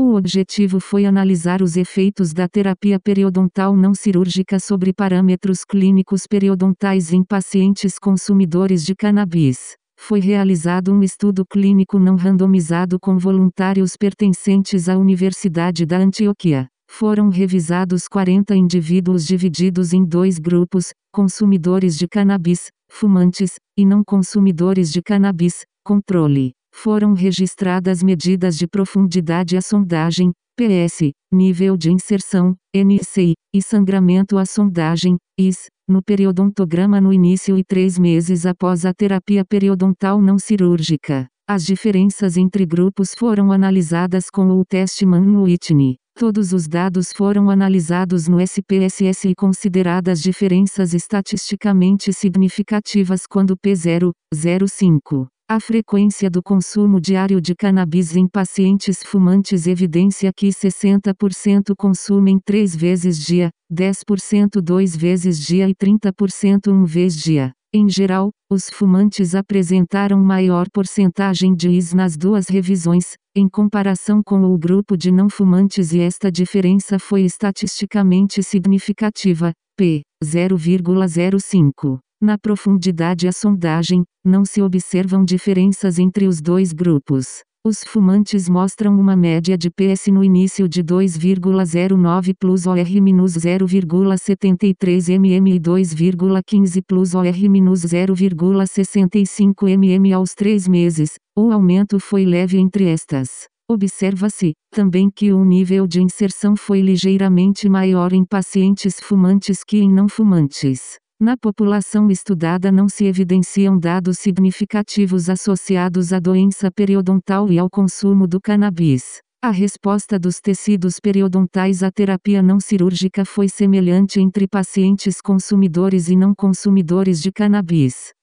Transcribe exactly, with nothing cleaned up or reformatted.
O objetivo foi analisar os efeitos da terapia periodontal não cirúrgica sobre parâmetros clínicos periodontais em pacientes consumidores de cannabis. Foi realizado um estudo clínico não randomizado com voluntários pertencentes à Universidade da Antioquia. Foram revisados quarenta indivíduos divididos em dois grupos: consumidores de cannabis, fumantes, e não consumidores de cannabis, controle. Foram registradas medidas de profundidade à sondagem, P S, nível de inserção, N C I, e sangramento à sondagem, I S, no periodontograma no início e três meses após a terapia periodontal não cirúrgica. As diferenças entre grupos foram analisadas com o teste Mann-Whitney. Todos os dados foram analisados no S P S S e consideradas diferenças estatisticamente significativas quando P zero vírgula zero cinco. A frequência do consumo diário de cannabis em pacientes fumantes evidencia que sessenta por cento consumem três vezes dia, dez por cento duas vezes dia e trinta por cento uma vez dia. Em geral, os fumantes apresentaram maior porcentagem de I S nas duas revisões, em comparação com o grupo de não fumantes, e esta diferença foi estatisticamente significativa, P zero vírgula zero cinco. Na profundidade à sondagem, não se observam diferenças entre os dois grupos. Os fumantes mostram uma média de P S no início de dois vírgula zero nove plus O R menos zero vírgula setenta e três mililitros e dois vírgula quinze plus O R menos zero vírgula sessenta e cinco mililitros aos três meses. O aumento foi leve entre estas. Observa-se, também, que o nível de inserção foi ligeiramente maior em pacientes fumantes que em não fumantes. Na população estudada não se evidenciam dados significativos associados à doença periodontal e ao consumo do cannabis. A resposta dos tecidos periodontais à terapia não cirúrgica foi semelhante entre pacientes consumidores e não consumidores de cannabis.